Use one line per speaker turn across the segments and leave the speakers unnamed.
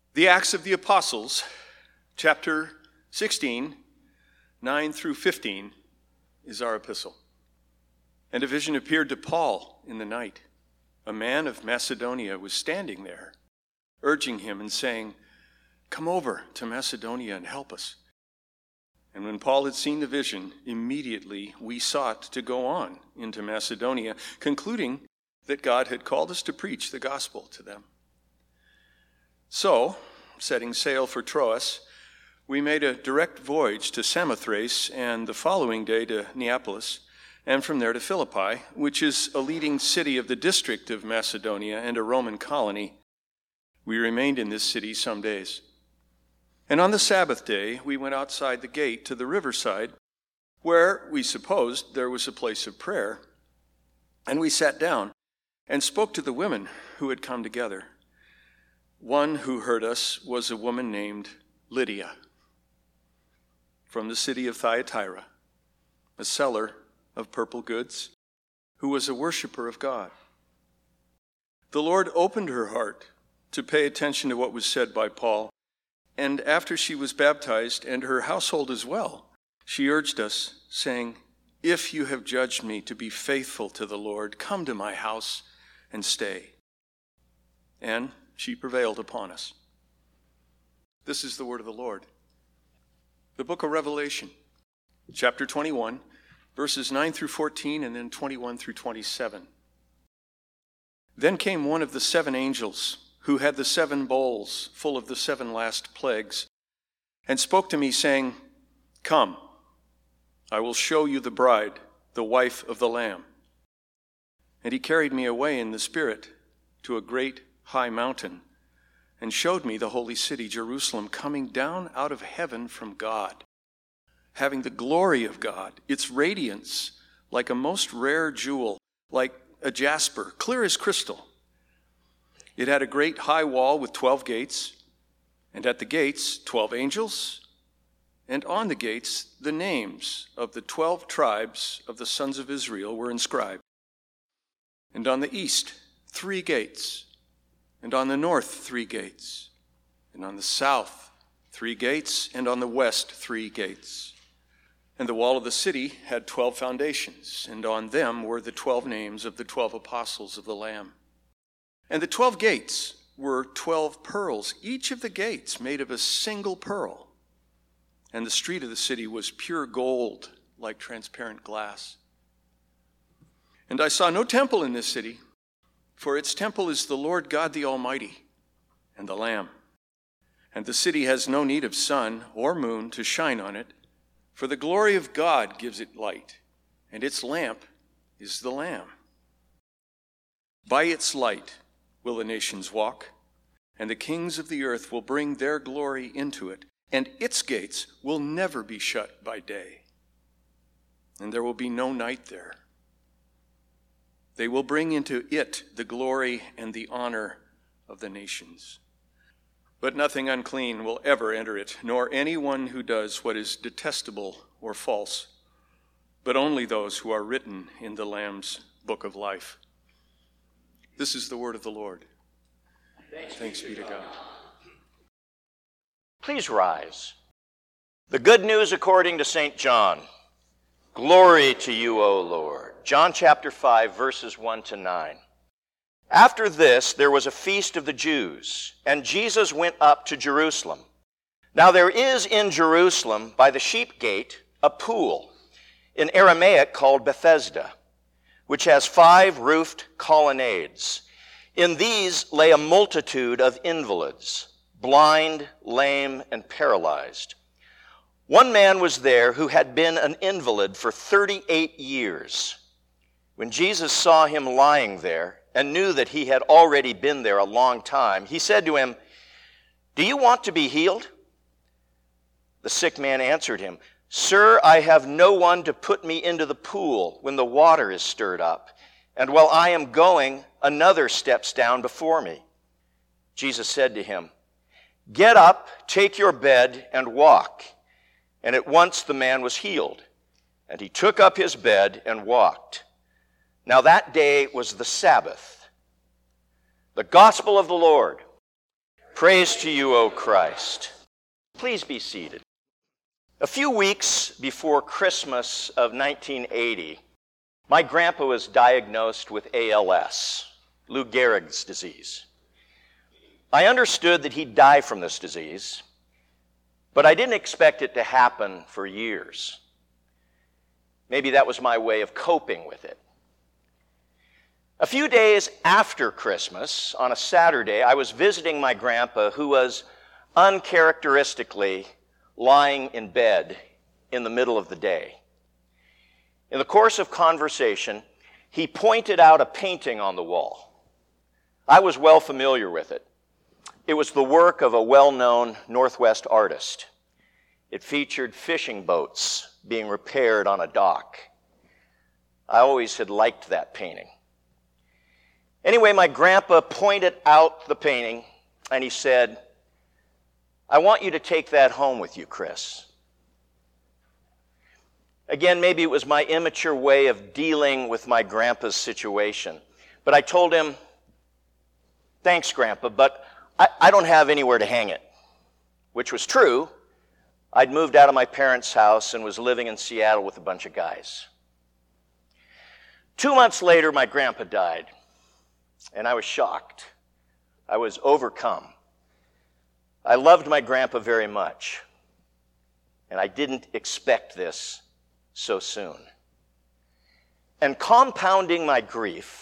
The Acts of the Apostles, chapter 16, 9 through 15, is our epistle. And a vision appeared to Paul in the night. A man of Macedonia was standing there, urging him and saying, "Come over to Macedonia and help us." And when Paul had seen the vision, immediately we sought to go on into Macedonia, concluding that God had called us to preach the gospel to them. So, setting sail for Troas, we made a direct voyage to Samothrace and the following day to Neapolis, and from there to Philippi, which is a leading city of the district of Macedonia and a Roman colony. We remained in this city some days. And on the Sabbath day, we went outside the gate to the riverside, where we supposed there was a place of prayer. And we sat down and spoke to the women who had come together. One who heard us was a woman named Lydia, from the city of Thyatira, a seller of purple goods, who was a worshiper of God. The Lord opened her heart to pay attention to what was said by Paul, and after she was baptized, and her household as well, she urged us, saying, "If you have judged me to be faithful to the Lord, come to my house and stay." And she prevailed upon us. This is the word of the Lord. The book of Revelation, chapter 21, verses 9 through 14, and then 21 through 27. Then came one of the seven angels who had the seven bowls full of the seven last plagues, and spoke to me, saying, "Come, I will show you the bride, the wife of the Lamb." And he carried me away in the Spirit to a great high mountain, and showed me the holy city, Jerusalem, coming down out of heaven from God, having the glory of God, its radiance like a most rare jewel, like a jasper, clear as crystal. It had a great high wall with 12 gates, and at the gates 12 angels, and on the gates the names of the 12 tribes of the sons of Israel were inscribed. And on the east 3 gates, and on the north 3 gates, and on the south 3 gates, and on the west 3 gates. And the wall of the city had 12 foundations, and on them were the 12 names of the 12 apostles of the Lamb. And the 12 gates were 12 pearls, each of the gates made of a single pearl. And the street of the city was pure gold, like transparent glass. And I saw no temple in this city, for its temple is the Lord God the Almighty and the Lamb. And the city has no need of sun or moon to shine on it, for the glory of God gives it light, and its lamp is the Lamb. By its light will the nations walk, and the kings of the earth will bring their glory into it, and its gates will never be shut by day, and there will be no night there. They will bring into it the glory and the honor of the nations. But nothing unclean will ever enter it, nor anyone who does what is detestable or false, but only those who are written in the Lamb's book of life. This is the word of the Lord. Thanks be to God.
Please rise. The good news according to St. John. Glory to you, O Lord. John chapter 5, verses 1 to 9. After this, there was a feast of the Jews, and Jesus went up to Jerusalem. Now there is in Jerusalem, by the sheep gate, a pool, in Aramaic called Bethesda, which has 5 roofed colonnades. In these lay a multitude of invalids, blind, lame, and paralyzed. One man was there who had been an invalid for 38 years. When Jesus saw him lying there and knew that he had already been there a long time, he said to him, "Do you want to be healed?" The sick man answered him, "Sir, I have no one to put me into the pool when the water is stirred up, and while I am going, another steps down before me." Jesus said to him, "Get up, take your bed, and walk." And at once the man was healed, and he took up his bed and walked. Now that day was the Sabbath. The gospel of the Lord. Praise to you, O Christ. Please be seated. A few weeks before Christmas of 1980, my grandpa was diagnosed with ALS, Lou Gehrig's disease. I understood that he'd die from this disease, but I didn't expect it to happen for years. Maybe that was my way of coping with it. A few days after Christmas, on a Saturday, I was visiting my grandpa, who was uncharacteristically lying in bed in the middle of the day. In the course of conversation, he pointed out a painting on the wall. I was well familiar with it. It was the work of a well-known Northwest artist. It featured fishing boats being repaired on a dock. I always had liked that painting. Anyway, my grandpa pointed out the painting, and he said, "I want you to take that home with you, Chris." Again, maybe it was my immature way of dealing with my grandpa's situation. But I told him, "Thanks, Grandpa, but I don't have anywhere to hang it," which was true. I'd moved out of my parents' house and was living in Seattle with a bunch of guys. 2 months later, my grandpa died, and I was shocked. I was overcome. I loved my grandpa very much, and I didn't expect this so soon. And compounding my grief,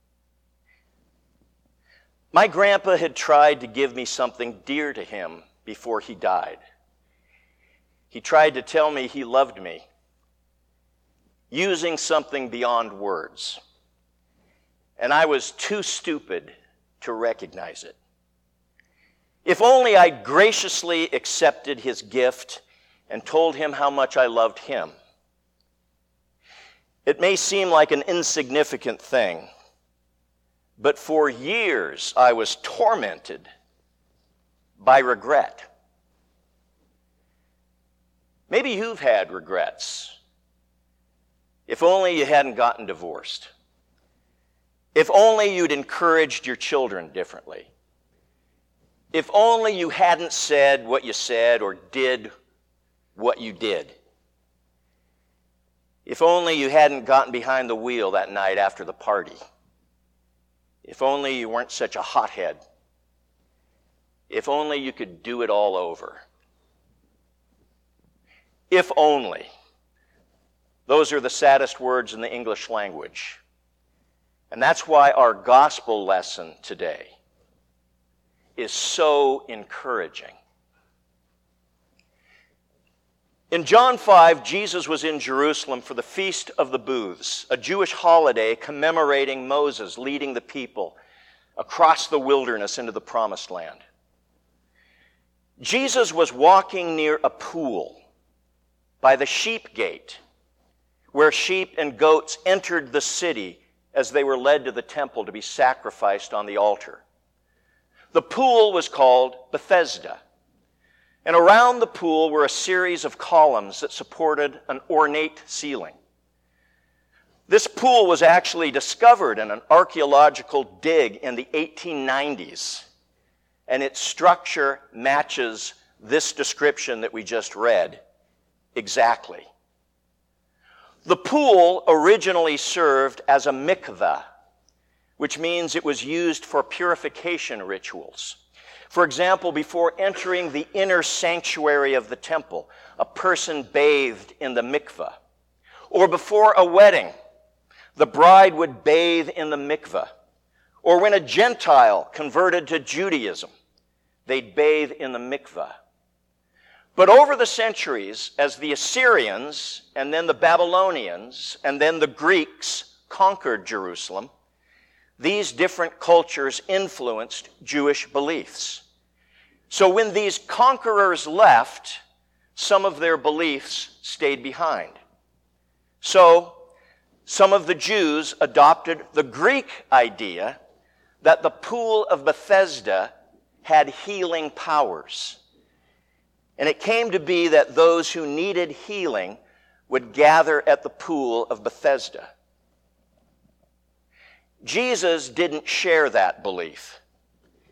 my grandpa had tried to give me something dear to him before he died. He tried to tell me he loved me, using something beyond words. And I was too stupid to recognize it. If only I'd graciously accepted his gift and told him how much I loved him. It may seem like an insignificant thing, but for years I was tormented by regret. Maybe you've had regrets. If only you hadn't gotten divorced. If only you'd encouraged your children differently. If only you hadn't said what you said or did what you did. If only you hadn't gotten behind the wheel that night after the party. If only you weren't such a hothead. If only you could do it all over. If only. Those are the saddest words in the English language. And that's why our gospel lesson today is so encouraging. In John 5, Jesus was in Jerusalem for the Feast of the Booths, a Jewish holiday commemorating Moses leading the people across the wilderness into the Promised Land. Jesus was walking near a pool by the sheep gate, where sheep and goats entered the city as they were led to the temple to be sacrificed on the altar. The pool was called Bethesda. And around the pool were a series of columns that supported an ornate ceiling. This pool was actually discovered in an archaeological dig in the 1890s, and its structure matches this description that we just read exactly. The pool originally served as a mikveh, which means it was used for purification rituals. For example, before entering the inner sanctuary of the temple, a person bathed in the mikveh. Or before a wedding, the bride would bathe in the mikveh. Or when a Gentile converted to Judaism, they'd bathe in the mikveh. But over the centuries, as the Assyrians and then the Babylonians and then the Greeks conquered Jerusalem, these different cultures influenced Jewish beliefs. So when these conquerors left, some of their beliefs stayed behind. So some of the Jews adopted the Greek idea that the pool of Bethesda had healing powers. And it came to be that those who needed healing would gather at the pool of Bethesda. Jesus didn't share that belief.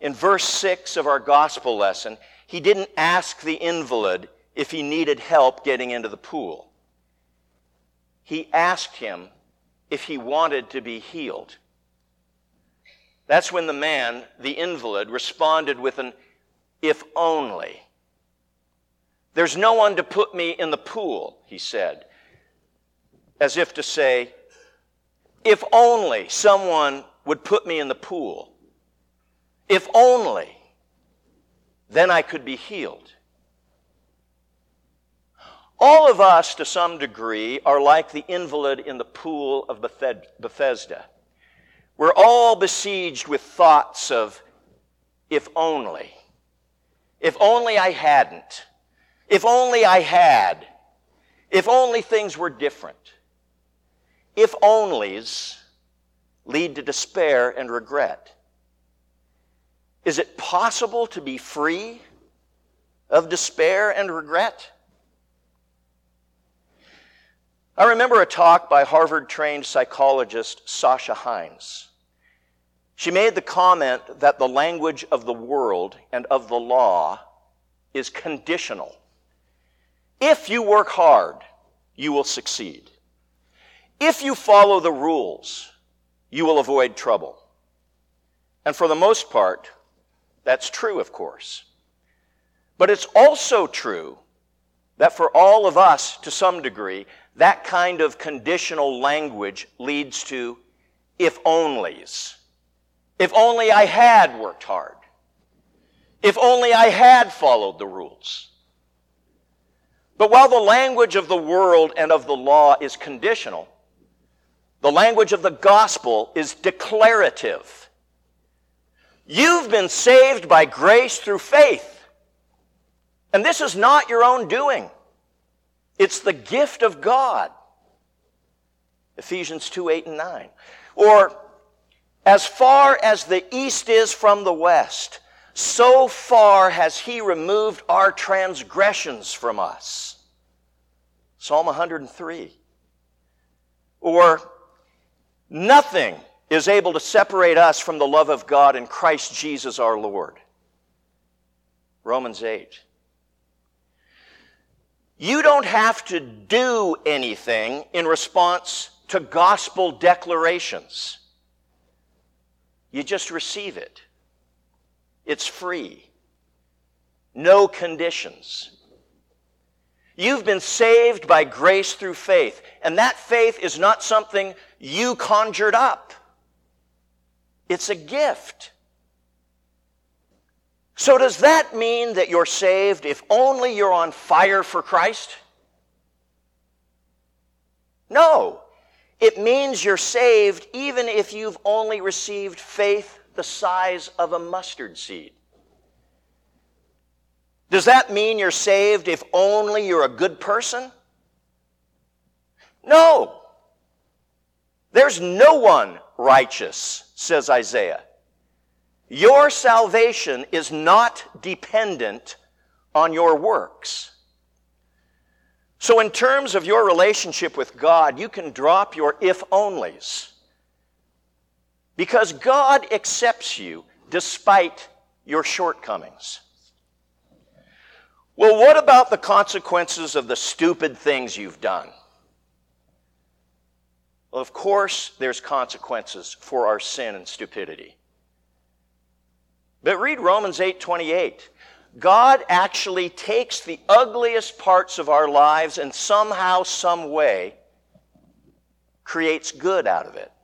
in verse 6 of our gospel lesson, he didn't ask the invalid if he needed help getting into the pool. He asked him if he wanted to be healed. That's when the man, the invalid, responded with an "if only." "There's no one to put me in the pool," he said, as if to say, if only someone would put me in the pool. If only, then I could be healed. All of us, to some degree, are like the invalid in the pool of Bethesda. We're all besieged with thoughts of, if only. If only I hadn't. If only I had. If only things were different. If onlys lead to despair and regret. Is it possible to be free of despair and regret? I remember a talk by Harvard-trained psychologist Sasha Hines. She made the comment that the language of the world and of the law is conditional. If you work hard, you will succeed. If you follow the rules, you will avoid trouble. And for the most part, that's true, of course. But it's also true that for all of us, to some degree, that kind of conditional language leads to if onlys. If only I had worked hard. If only I had followed the rules. But while the language of the world and of the law is conditional, the language of the gospel is declarative. You've been saved by grace through faith. And this is not your own doing. It's the gift of God. Ephesians 2, 8 and 9. Or, as far as the east is from the west, so far has he removed our transgressions from us. Psalm 103. Or, nothing is able to separate us from the love of God in Christ Jesus our Lord. Romans 8. You don't have to do anything in response to gospel declarations. You just receive it. It's free. No conditions. You've been saved by grace through faith, and that faith is not something you conjured up. It's a gift. So does that mean that you're saved if only you're on fire for Christ? No. It means you're saved even if you've only received faith the size of a mustard seed. Does that mean you're saved if only you're a good person? No. There's no one righteous, says Isaiah. Your salvation is not dependent on your works. So in terms of your relationship with God, you can drop your if-onlys. Because God accepts you despite your shortcomings. Well, what about the consequences of the stupid things you've done? Well, of course, there's consequences for our sin and stupidity. But read Romans 8:28. God actually takes the ugliest parts of our lives and somehow, some way, creates good out of it.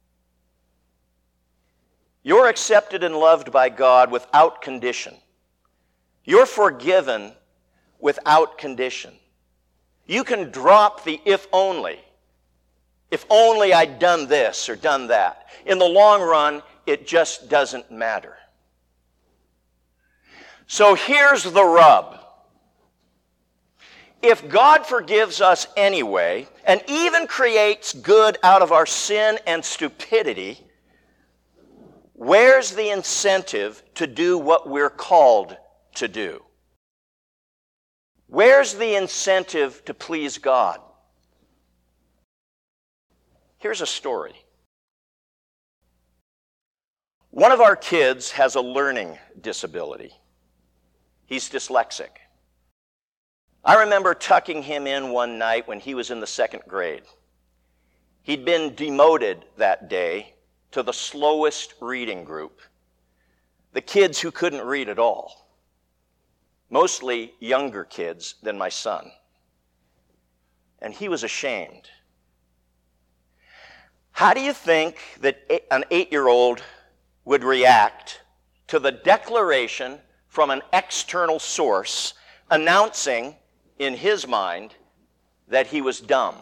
You're accepted and loved by God without condition. You're forgiven without condition. You can drop the if only. If only I'd done this or done that. In the long run, it just doesn't matter. So here's the rub. If God forgives us anyway, and even creates good out of our sin and stupidity, where's the incentive to do what we're called to do? Where's the incentive to please God? Here's a story. One of our kids has a learning disability. He's dyslexic. I remember tucking him in one night when he was in the 2nd grade. He'd been demoted that day to the slowest reading group, the kids who couldn't read at all, mostly younger kids than my son. And he was ashamed. How do you think that an 8-year-old would react to the declaration from an external source announcing in his mind that he was dumb?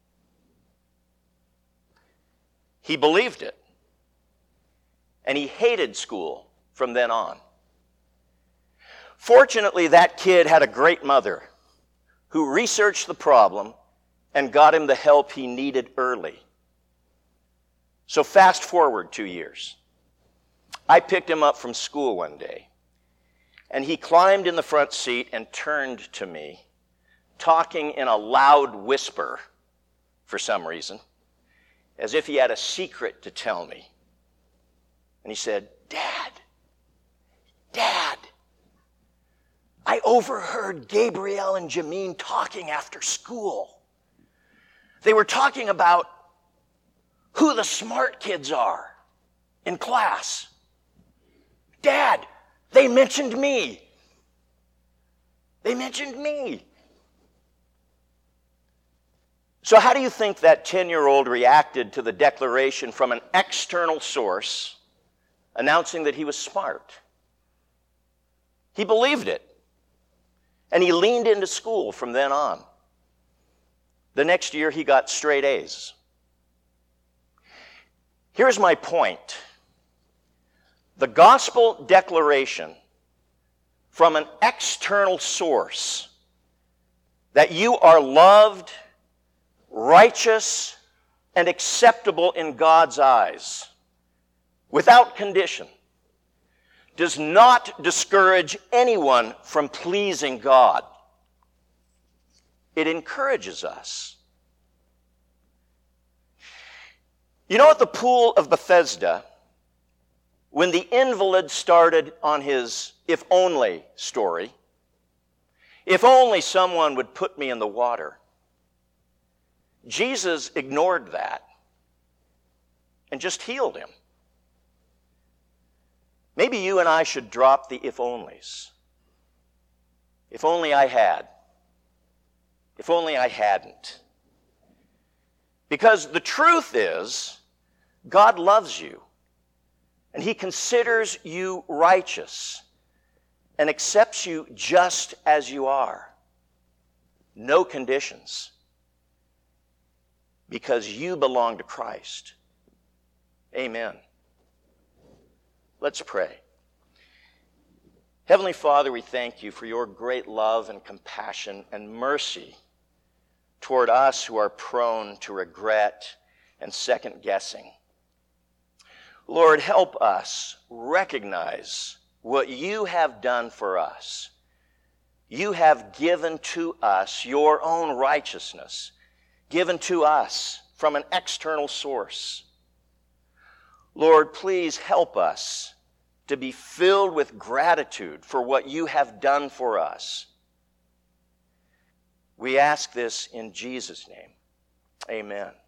He believed it. And he hated school from then on. Fortunately, that kid had a great mother who researched the problem and got him the help he needed early. So fast forward 2 years. I picked him up from school one day, and he climbed in the front seat and turned to me, talking in a loud whisper for some reason, as if he had a secret to tell me. And he said, Dad, I overheard Gabrielle and Jameen talking after school. They were talking about who the smart kids are in class. Dad, they mentioned me. They mentioned me. So how do you think that 10-year-old reacted to the declaration from an external source announcing that he was smart? He believed it. And he leaned into school from then on. The next year, he got straight A's. Here's my point. The gospel declaration from an external source that you are loved, righteous, and acceptable in God's eyes, without condition, does not discourage anyone from pleasing God. It encourages us. You know, at the pool of Bethesda, when the invalid started on his if only story, if only someone would put me in the water, Jesus ignored that and just healed him. Maybe you and I should drop the if-onlys. If only I had. If only I hadn't. Because the truth is, God loves you, and He considers you righteous and accepts you just as you are. No conditions. Because you belong to Christ. Amen. Let's pray. Heavenly Father, we thank you for your great love and compassion and mercy toward us who are prone to regret and second guessing. Lord, help us recognize what you have done for us. You have given to us your own righteousness, given to us from an external source. Lord, please help us to be filled with gratitude for what you have done for us. We ask this in Jesus' name. Amen.